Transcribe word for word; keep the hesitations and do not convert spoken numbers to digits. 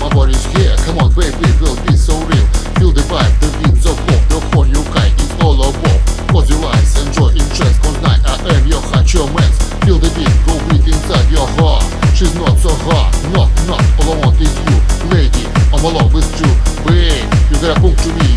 Nobody's here, come on baby, will be so real. Feel the vibe, the beat so pop. The whole new guy is all above. Close your eyes, enjoy interest. Cause night I am your hot, your man. Feel the beat, go beat inside your heart. She's not so hot, not, not, all I want is you. Lady, I'm along with you. Babe, you gotta come to me.